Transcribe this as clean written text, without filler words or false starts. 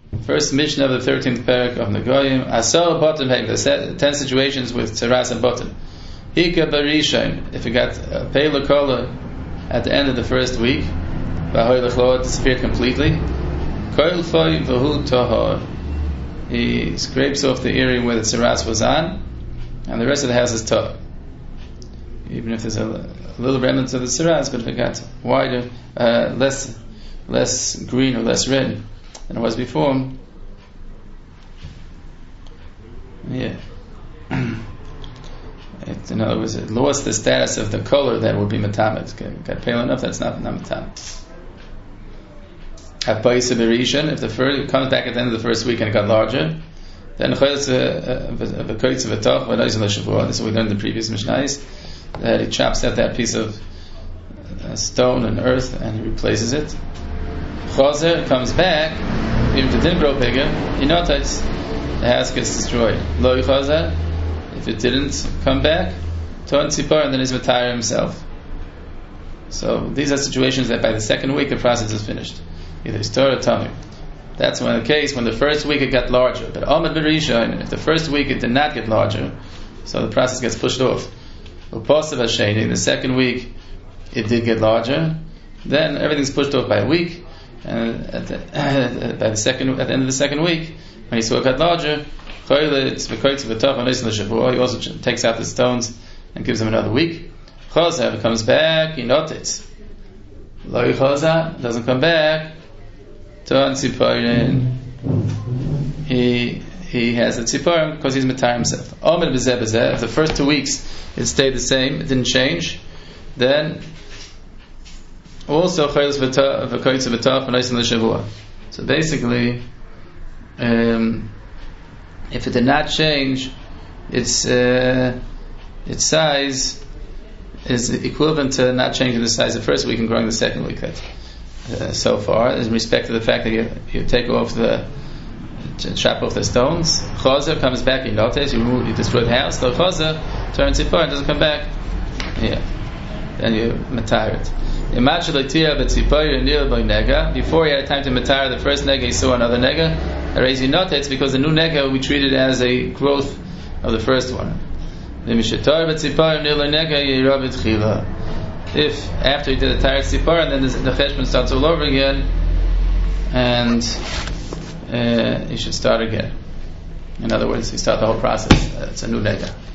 First Mishnah of the 13th parak of Nagoyim. Asar bottom haim. The 10 situations with tzaras and bottom. Hika barishon. If you got a pale color at the end of the first week, bahoy lechlo, disappeared completely. Koil foy v'hu tahor. He scrapes off the area where the tzaras was on, and the rest of the house is tahor. Even if there's a little remnants of the tzaras, but if it got wider, less green or less red than it was before, yeah. In other words, it lost the status of the color that would be matamet. It got pale enough, that's not matamet. If the first, it comes back at the end of the first week and it got larger, then this is what we learned in the previous Mishnahs, that he chops out that piece of stone and earth and he replaces it. Chazer comes back, even if it didn't grow bigger, he notices the house gets destroyed. Lo chazer, if it didn't come back, ton tzipor, and then he's matayr himself. So these are situations that by the second week the process is finished. Either it's Torah or Tamim. That's when the case when the first week it got larger. But Amad B'Rishon, if the first week it did not get larger, so the process gets pushed off. Upasav Hasheni, the second week it did get larger, then everything's pushed off by a week, and at the end of the second week, when he saw it got larger, he also takes out the stones and gives him another week. Chazav comes back, he notates. Lo Chazav doesn't come back. Ton Tziporin, he has a Tziporim because he's Matar himself. Omer B'zeh B'zeh, if the first 2 weeks it stayed the same, it didn't change, then also Chaylis V'Koytz V'Taf V'Noisen L'Shavua. So basically, if it did not change, its size is equivalent to not changing the size the first week and growing the second week. So far, in respect to the fact that you take off chop off the stones. Chazer comes back, you notice, you destroy the house. The Chazer turns it and doesn't come back. Yeah, then you matar it. Before he had time to matar the first nega, he saw another nega. He notates because the new nega we treated as a growth of the first one. If after he did a tired tzipor and then the cheshbon starts all over again, and he should start again. In other words, he start the whole process. It's a new nega.